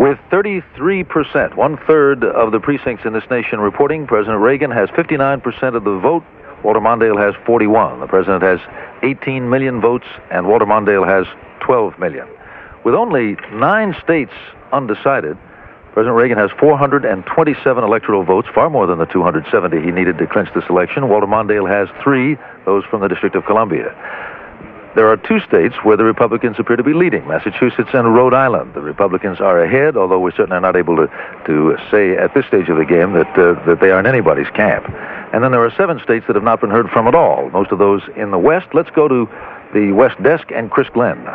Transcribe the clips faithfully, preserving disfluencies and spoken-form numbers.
With thirty-three percent, one-third of the precincts in this nation reporting, President Reagan has fifty-nine percent of the vote. Walter Mondale has forty-one. The president has eighteen million votes, and Walter Mondale has twelve million. With only nine states undecided, President Reagan has four hundred twenty-seven electoral votes, far more than the two hundred seventy he needed to clinch this election. Walter Mondale has three, those from the District of Columbia. There are two states where the Republicans appear to be leading, Massachusetts and Rhode Island. The Republicans are ahead, although we certainly are not able to, to say at this stage of the game that, uh, that they are in anybody's camp. And then there are seven states that have not been heard from at all, most of those in the West. Let's go to the West Desk and Chris Glenn.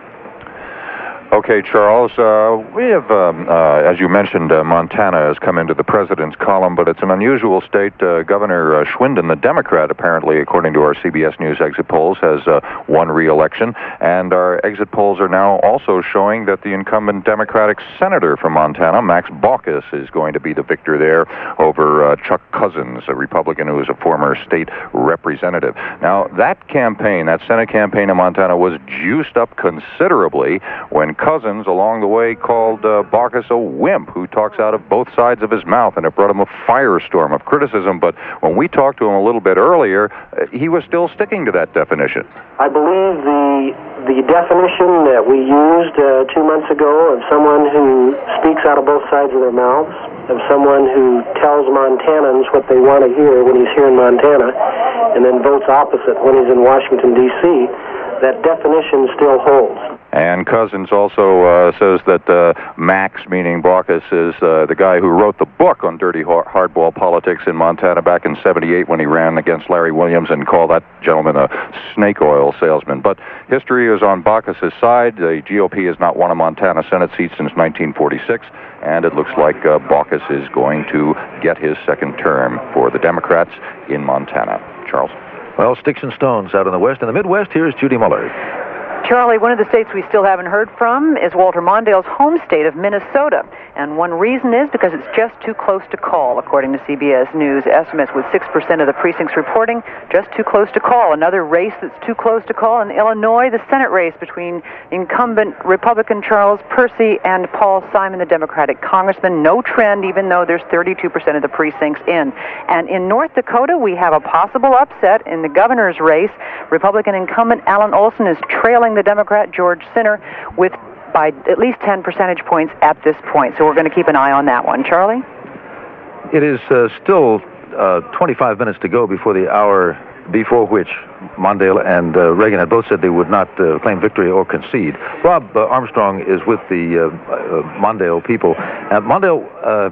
Okay, Charles, uh, we have, um, uh, as you mentioned, uh, Montana has come into the president's column, but it's an unusual state. Uh, Governor uh, Schwinden, the Democrat, apparently, according to our C B S News exit polls, has uh, won re-election, and our exit polls are now also showing that the incumbent Democratic senator from Montana, Max Baucus, is going to be the victor there over uh, Chuck Cousins, a Republican who is a former state representative. Now, that campaign, that Senate campaign in Montana, was juiced up considerably when Cousins, along the way, called uh, Baucus a wimp who talks out of both sides of his mouth, and it brought him a firestorm of criticism. But when we talked to him a little bit earlier, uh, he was still sticking to that definition. I believe the the definition that we used uh, two months ago of someone who speaks out of both sides of their mouths, of someone who tells Montanans what they want to hear when he's here in Montana, and then votes opposite when he's in Washington, D C, that definition still holds. And Cousins also uh, says that uh, Max, meaning Baucus, is uh, the guy who wrote the book on dirty hardball politics in Montana back in seventy-eight when he ran against Larry Williams and called that gentleman a snake oil salesman. But history is on Baucus' side. The G O P has not won a Montana Senate seat since nineteen forty-six, and it looks like uh, Baucus is going to get his second term for the Democrats in Montana. Charles? Well, sticks and stones out in the West. In the Midwest, here's Judy Muller. Charlie, one of the states we still haven't heard from is Walter Mondale's home state of Minnesota. And one reason is because it's just too close to call, according to C B S News estimates, with six percent of the precincts reporting just too close to call. Another race that's too close to call in Illinois, the Senate race between incumbent Republican Charles Percy and Paul Simon, the Democratic congressman. No trend, even though there's thirty-two percent of the precincts in. And in North Dakota, we have a possible upset in the governor's race. Republican incumbent Alan Olson is trailing the Democrat George Sinner with by at least ten percentage points at this point. So we're going to keep an eye on that one. Charlie? It is uh, still uh, twenty-five minutes to go before the hour before which Mondale and uh, Reagan had both said they would not uh, claim victory or concede. Rob uh, Armstrong is with the uh, uh, Mondale people. Uh, Mondale, uh,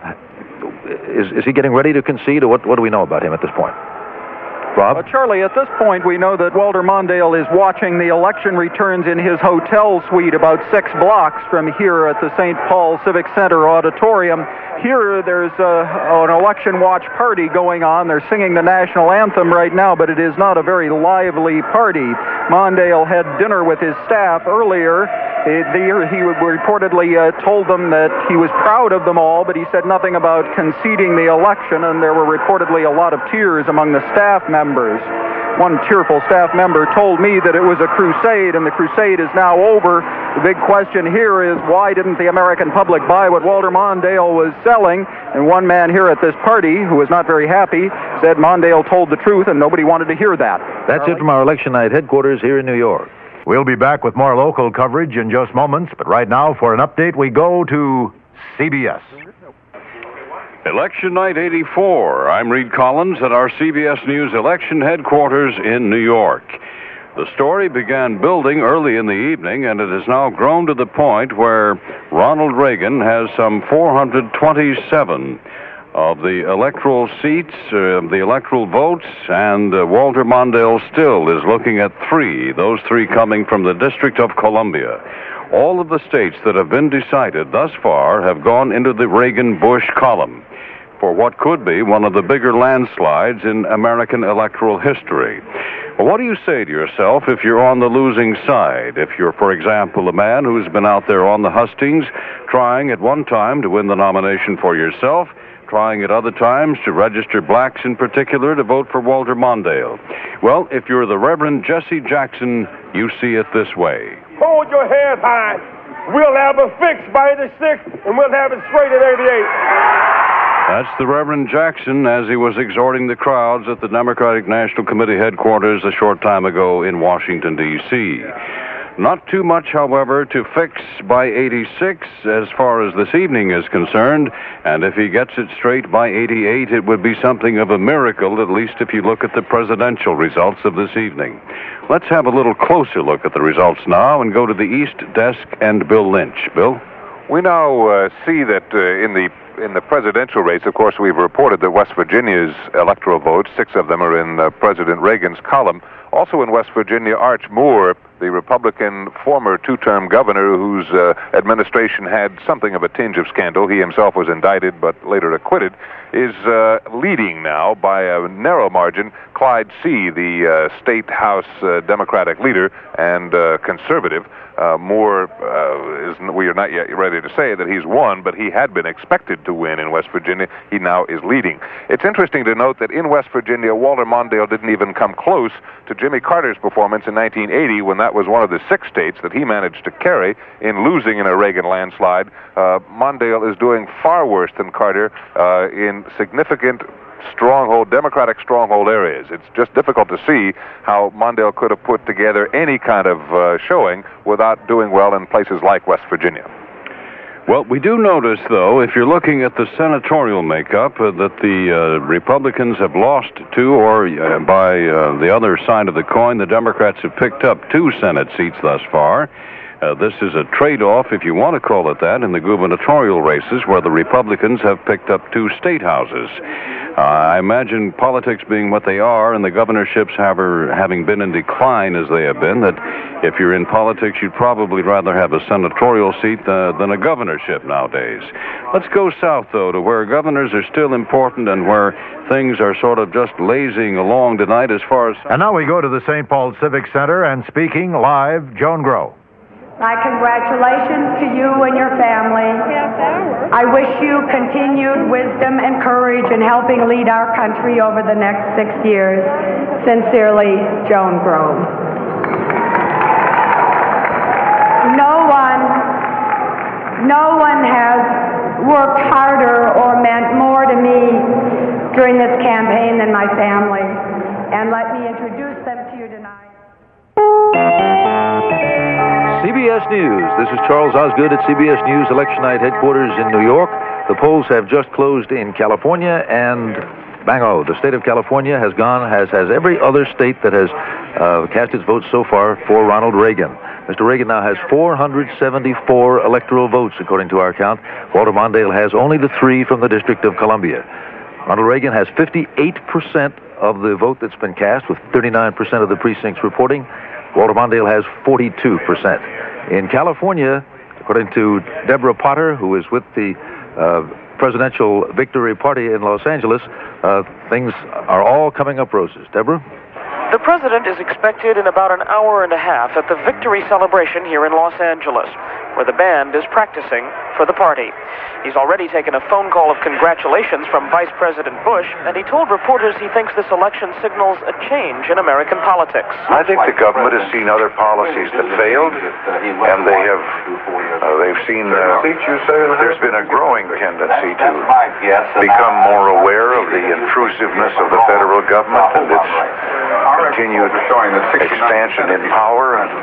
is, is he getting ready to concede, or what, what do we know about him at this point? Rob? Uh, Charlie, at this point, we know that Walter Mondale is watching the election returns in his hotel suite about six blocks from here at the Saint Paul Civic Center auditorium. Here, there's uh, an election watch party going on. They're singing the national anthem right now, but it is not a very lively party. Mondale had dinner with his staff earlier. He, he reportedly uh, told them that he was proud of them all, but he said nothing about conceding the election, and there were reportedly a lot of tears among the staff members. One tearful staff member told me that it was a crusade, and the crusade is now over. The big question here is, why didn't the American public buy what Walter Mondale was selling? And one man here at this party, who was not very happy, said Mondale told the truth, and nobody wanted to hear that. That's Charlie? It from our election night headquarters here in New York. We'll be back with more local coverage in just moments, but right now, for an update, we go to C B S. Election Night eighty-four. I'm Reed Collins at our C B S News election headquarters in New York. The story began building early in the evening, and it has now grown to the point where Ronald Reagan has some four hundred twenty-seven of the electoral seats, uh, the electoral votes, and uh, Walter Mondale still is looking at three, those three coming from the District of Columbia. All of the states that have been decided thus far have gone into the Reagan-Bush column for what could be one of the bigger landslides in American electoral history. Well, what do you say to yourself if you're on the losing side? If you're, for example, a man who's been out there on the hustings, trying at one time to win the nomination for yourself, trying at other times to register blacks in particular to vote for Walter Mondale. Well, if you're the Reverend Jesse Jackson, you see it this way. Hold your head high. We'll have a fix by eighty-six, and we'll have it straight at eighty-eight. That's the Reverend Jackson as he was exhorting the crowds at the Democratic National Committee headquarters a short time ago in Washington, D C Not too much, however, to fix by eighty-six as far as this evening is concerned, and if he gets it straight by eighty-eight, it would be something of a miracle, at least if you look at the presidential results of this evening. Let's have a little closer look at the results now and go to the East Desk and Bill Lynch. Bill? We now uh, see that uh, in the in the presidential race, of course, we've reported that West Virginia's electoral votes, six of them are in uh, President Reagan's column. Also in West Virginia, Arch Moore, the Republican former two-term governor whose uh, administration had something of a tinge of scandal, he himself was indicted but later acquitted, is uh, leading now by a narrow margin. Clyde See, the uh, state House uh, Democratic leader and uh, conservative, uh, Moore, uh, is, we are not yet ready to say that he's won, but he had been expected to win in West Virginia. He now is leading. It's interesting to note that in West Virginia, Walter Mondale didn't even come close to Jimmy Carter's performance in nineteen eighty, when that was one of the six states that he managed to carry in losing in a Reagan landslide. Uh, Mondale is doing far worse than Carter uh, in significant stronghold, Democratic stronghold areas. It's just difficult to see how Mondale could have put together any kind of uh, showing without doing well in places like West Virginia. Well, we do notice, though, if you're looking at the senatorial makeup, uh, that the uh, Republicans have lost two, or uh, by uh, the other side of the coin, the Democrats have picked up two Senate seats thus far. Uh, this is a trade-off, if you want to call it that, in the gubernatorial races, where the Republicans have picked up two state houses. Uh, I imagine politics being what they are, and the governorships have er, having been in decline as they have been, that if you're in politics, you'd probably rather have a senatorial seat uh, than a governorship nowadays. Let's go south, though, to where governors are still important and where things are sort of just lazing along tonight as far as... And now we go to the Saint Paul Civic Center, and speaking live, Joan Grow. My congratulations to you and your family. I wish you continued wisdom and courage in helping lead our country over the next six years. Sincerely, Joan Grow. No one, no one has worked harder or meant more to me during this campaign than my family. And let me introduce them to you tonight. C B S News. This is Charles Osgood at C B S News Election Night headquarters in New York. The polls have just closed in California, and bango, the state of California has gone, as has every other state that has uh, cast its votes so far for Ronald Reagan. Mister Reagan now has four hundred seventy-four electoral votes, according to our count. Walter Mondale has only the three from the District of Columbia. Ronald Reagan has fifty-eight percent of the vote that's been cast, with thirty-nine percent of the precincts reporting. Walter Mondale has forty-two percent. In California, according to Deborah Potter, who is with the uh, Presidential Victory Party in Los Angeles, uh, things are all coming up roses. Deborah? The president is expected in about an hour and a half at the victory celebration here in Los Angeles, where the band is practicing for the party. He's already taken a phone call of congratulations from Vice President Bush, and he told reporters he thinks this election signals a change in American politics. I think the government has seen other policies that failed, and they have uh, they've seen uh, there's been a growing tendency to become more aware of the intrusiveness of the federal government and its continued expansion in power. And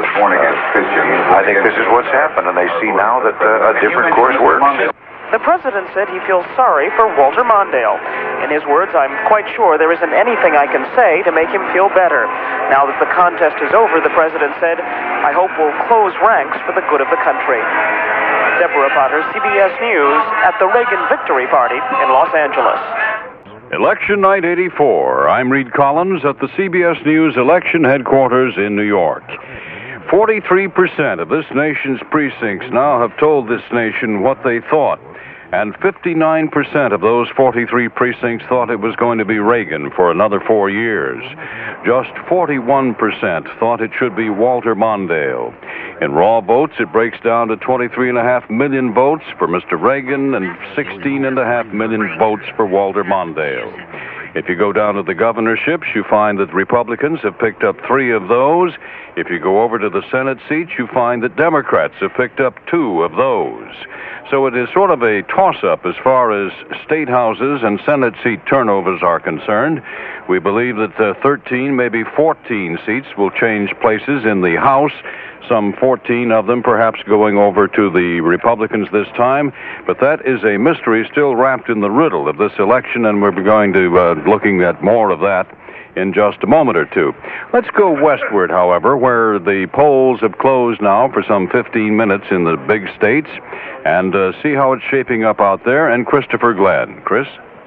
I think this is what's happened, and they see now that uh, a different course works. The president said he feels sorry for Walter Mondale. In his words, I'm quite sure there isn't anything I can say to make him feel better. Now that the contest is over, the president said, I hope we'll close ranks for the good of the country. Deborah Potter, C B S News, at the Reagan Victory Party in Los Angeles. Election Night eighty-four. I'm Reed Collins at the C B S News election headquarters in New York. forty-three percent of this nation's precincts now have told this nation what they thought, and fifty-nine percent of those forty-three precincts thought it was going to be Reagan for another four years. Just forty-one percent thought it should be Walter Mondale. In raw votes, it breaks down to twenty-three point five million votes for Mister Reagan and sixteen point five million votes for Walter Mondale. If you go down to the governorships, you find that Republicans have picked up three of those. If you go over to the Senate seats, you find that Democrats have picked up two of those. So it is sort of a toss-up as far as state houses and Senate seat turnovers are concerned. We believe that uh, thirteen, maybe fourteen seats will change places in the House, some fourteen of them perhaps going over to the Republicans this time. But that is a mystery still wrapped in the riddle of this election, and we're going to uh, looking at more of that in just a moment or two. Let's go westward, however, where the polls have closed now for some fifteen minutes in the big states, and uh, see how it's shaping up out there. And Christopher Glenn. Chris?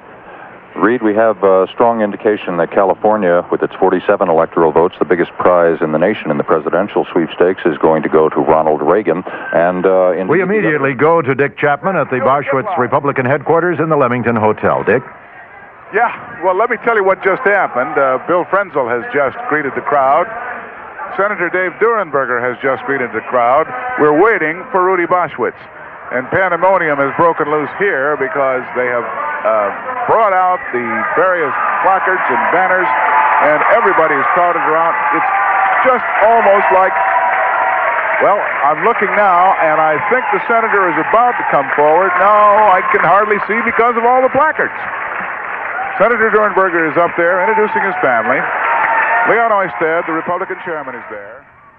Reed, we have a strong indication that California, with its forty-seven electoral votes, the biggest prize in the nation in the presidential sweepstakes, is going to go to Ronald Reagan. And uh, we immediately go to Dick Chapman at the Boschwitz Republican headquarters in the Leamington Hotel. Dick? Yeah, well, let me tell you what just happened. Uh, Bill Frenzel has just greeted the crowd. Senator Dave Durenberger has just greeted the crowd. We're waiting for Rudy Boschwitz. And pandemonium has broken loose here because they have uh, brought out the various placards and banners, and everybody is crowded around. It's just almost like, well, I'm looking now, and I think the senator is about to come forward. No, I can hardly see because of all the placards. Senator Durenberger is up there introducing his family. Leon Oysted, the Republican chairman, is there.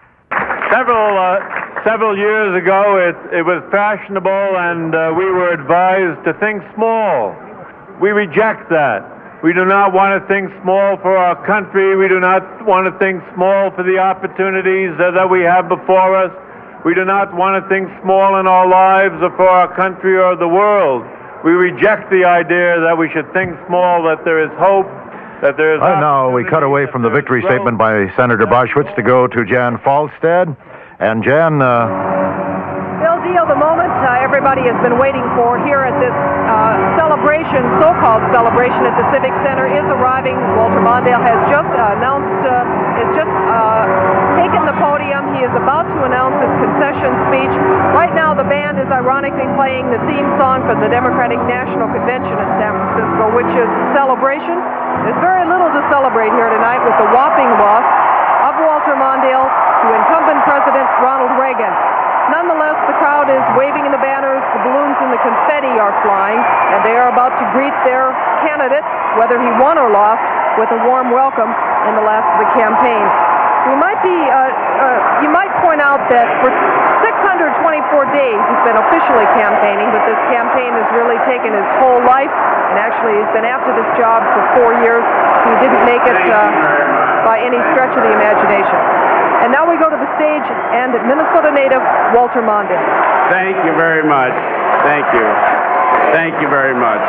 Several uh, several years ago, it, it was fashionable, and uh, we were advised to think small. We reject that. We do not want to think small for our country. We do not want to think small for the opportunities uh, that we have before us. We do not want to think small in our lives or for our country or the world. We reject the idea that we should think small, that there is hope, that there is... Right now, we cut away from the victory statement by Senator Boschwitz to go to Jan Falstad. And Jan... Uh... Bill Deal, the moment uh, everybody has been waiting for here at this uh, celebration, so-called celebration at the Civic Center, is arriving. Walter Mondale has just uh, announced, uh, has just uh, taken the podium. He is about to announce his concession speech. Right now, the band is ironically playing the theme song for the Democratic National Convention in San Francisco, which is Celebration. There's very little to celebrate here tonight with the whopping loss of Walter Mondale to incumbent President Ronald Reagan. Nonetheless, the crowd is waving in the banners, the balloons and the confetti are flying, and they are about to greet their candidate, whether he won or lost, with a warm welcome in the last of the campaign. We might be, uh, uh, you might point out that for six hundred twenty-four days he's been officially campaigning, but this campaign has really taken his whole life, and actually he's been after this job for four years. He didn't make it uh, by any stretch of the imagination. And now we go to the stage and Minnesota native Walter Mondale. Thank you very much. Thank you. Thank you very much.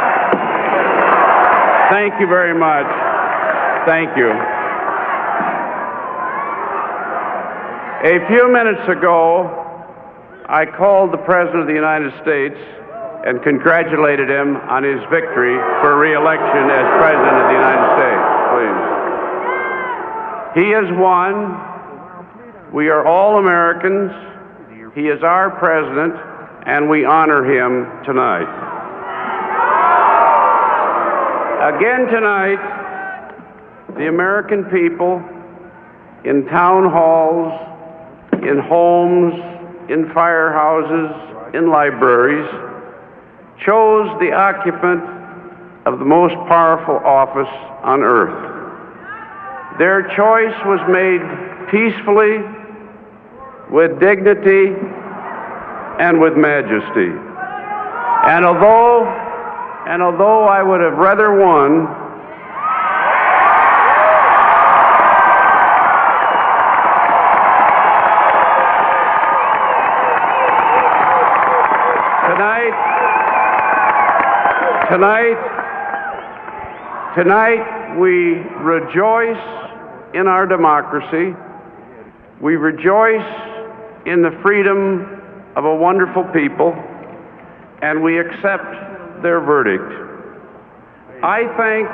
Thank you very much. Thank you. A few minutes ago, I called the President of the United States and congratulated him on his victory for re-election as President of the United States. Please. He has won. We are all Americans. He is our president, and we honor him tonight. Again tonight, the American people in town halls, in homes, in firehouses, in libraries, chose the occupant of the most powerful office on earth. Their choice was made peacefully, with dignity, and with majesty. And although, and although I would have rather won, tonight, tonight, tonight we rejoice in our democracy. We rejoice in the freedom of a wonderful people, and we accept their verdict. I thank,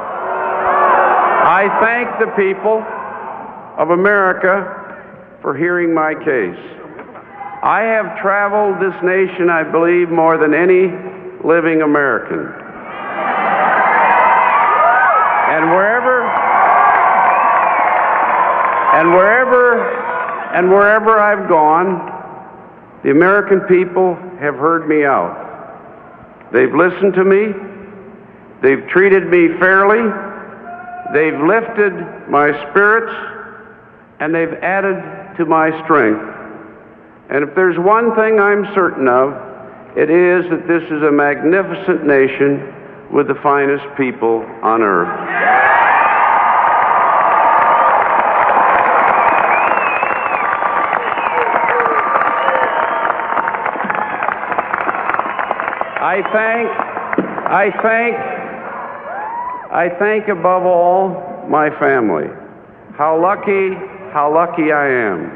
I thank the people of America for hearing my case. I have traveled this nation, I believe, more than any living American. And wherever, and wherever, and wherever I've gone, the American people have heard me out. They've listened to me. They've treated me fairly. They've lifted my spirits, and they've added to my strength. And if there's one thing I'm certain of, it is that this is a magnificent nation with the finest people on earth. I thank, I thank, I thank above all my family. How lucky, how lucky I am.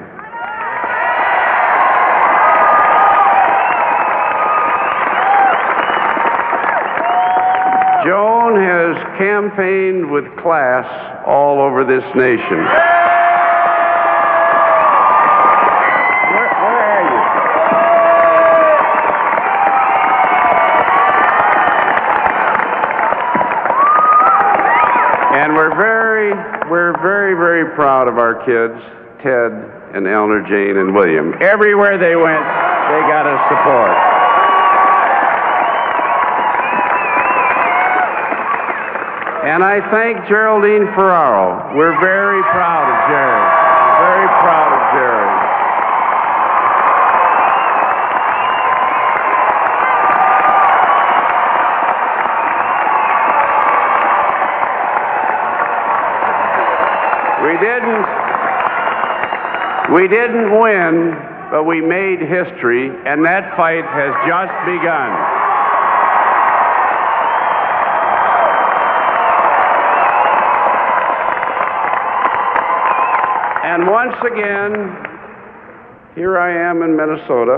Joan has campaigned with class all over this nation. Where, where are you? And we're very, we're very, very proud of our kids, Ted and Eleanor Jane and William. Everywhere they went, they got us support. And I thank Geraldine Ferraro. We're very proud of Jerry. We're very proud of Jerry. We didn't, we didn't win, but we made history, and that fight has just begun. And once again, here I am in Minnesota.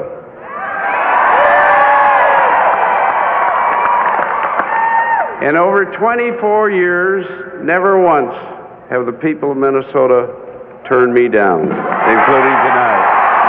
In over twenty-four years, never once have the people of Minnesota turned me down, including tonight.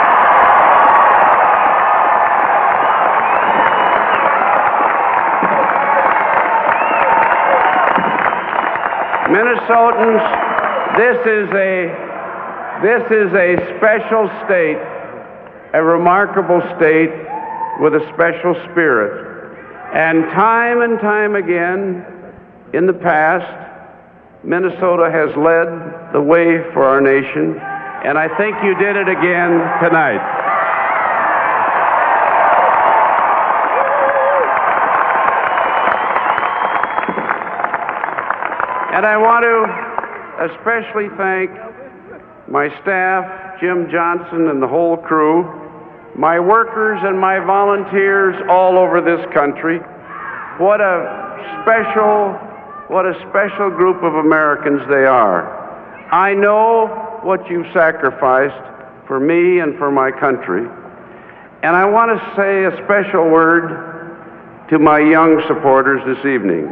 Minnesotans, this is a This is a special state, a remarkable state with a special spirit. And time and time again, in the past, Minnesota has led the way for our nation, and I think you did it again tonight. And I want to especially thank my staff, Jim Johnson and the whole crew, my workers and my volunteers all over this country. What a special, what a special group of Americans they are. I know what you've sacrificed for me and for my country. And I want to say a special word to my young supporters this evening.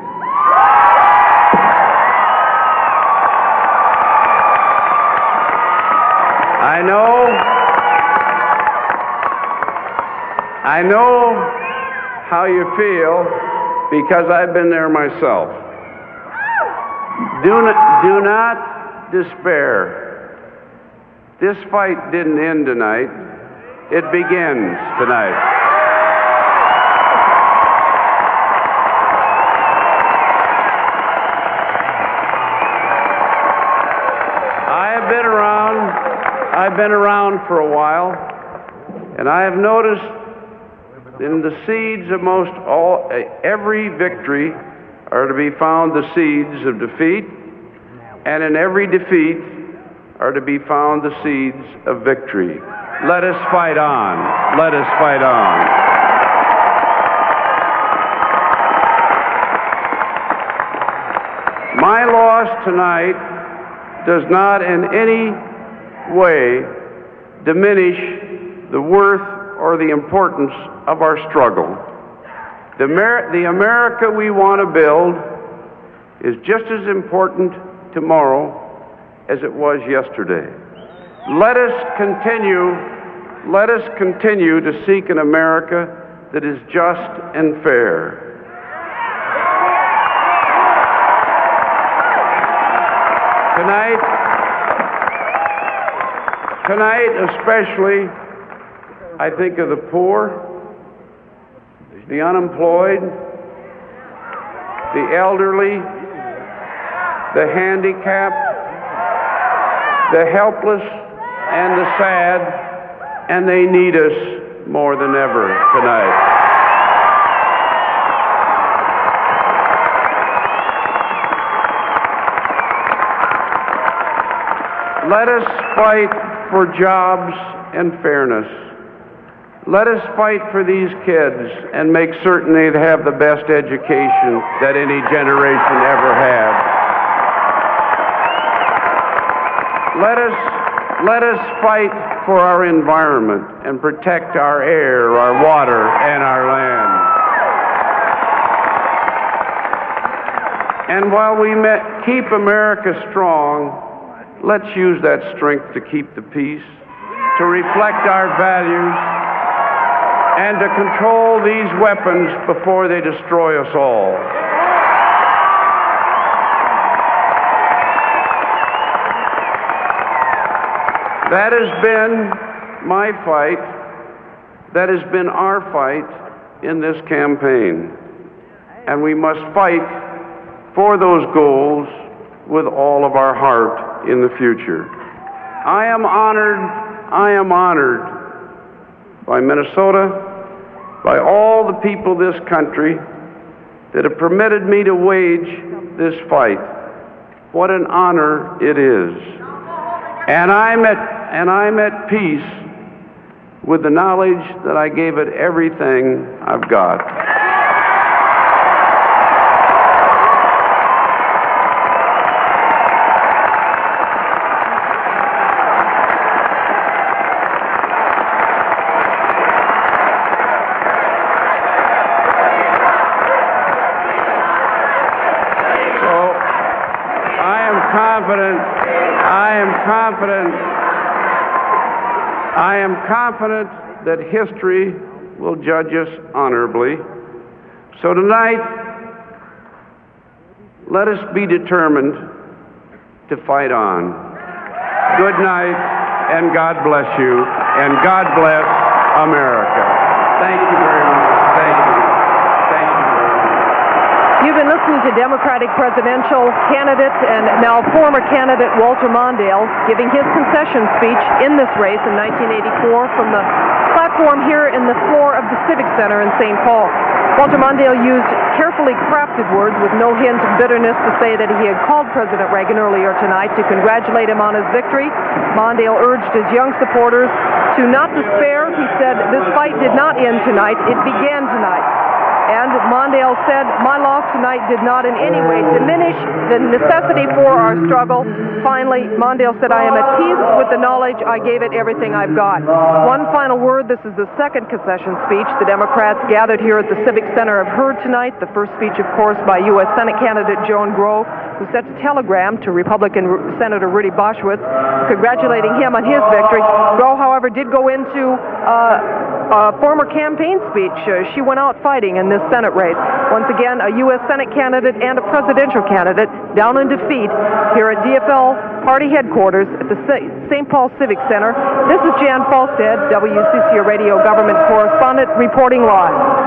I know, I know how you feel because I've been there myself. Do not, do not despair. This fight didn't end tonight. It begins tonight. I have been around I've been around for a while, and I have noticed in the seeds of most all, every victory are to be found the seeds of defeat, and in every defeat are to be found the seeds of victory. Let us fight on. Let us fight on. My loss tonight does not in any way diminish the worth or the importance of our struggle. The, Amer- the America we want to build is just as important tomorrow as it was yesterday. Let us continue, let us continue to seek an America that is just and fair. Tonight, tonight especially, I think of the poor, the unemployed, the elderly, the handicapped, the helpless, and the sad, and they need us more than ever tonight. Let us fight for jobs and fairness. Let us fight for these kids and make certain they have the best education that any generation ever had. Let us, let us fight for our environment and protect our air, our water, and our land. And while we keep America strong, let's use that strength to keep the peace, to reflect our values, and to control these weapons before they destroy us all. That has been my fight. That has been our fight in this campaign. And we must fight for those goals with all of our heart in the future. I am honored, I am honored by Minnesota, by all the people of this country that have permitted me to wage this fight. What an honor it is. And I'm at, and I'm at peace with the knowledge that I gave it everything I've got. Confident, I am confident that history will judge us honorably. So tonight, let us be determined to fight on. Good night, and God bless you, and God bless America. Thank you very much. Thank you. Thank you very much. You've been listening to Democratic presidential candidate and now former candidate Walter Mondale giving his concession speech in this race in nineteen eighty-four from the platform here in the floor of the Civic Center in Saint Paul. Walter Mondale used carefully crafted words with no hint of bitterness to say that he had called President Reagan earlier tonight to congratulate him on his victory. Mondale urged his young supporters to not despair. He said, "This fight did not end tonight, it began tonight." And Mondale said, "My loss tonight did not in any way diminish the necessity for our struggle." Finally, Mondale said, "I am at peace with the knowledge I gave it everything I've got." One final word, this is the second concession speech the Democrats gathered here at the Civic Center have heard tonight. The first speech, of course, by U S Senate candidate Joan Grove, who sent a telegram to Republican Senator Rudy Boschwitz congratulating him on his victory. Grove, however, did go into uh, a former campaign speech. Uh, she went out fighting in this Senate race. Once again, a U S Senate candidate and a presidential candidate down in defeat here at D F L party headquarters at the Saint Paul Civic Center. This is Jan Falstead, W C C O Radio government correspondent, reporting live.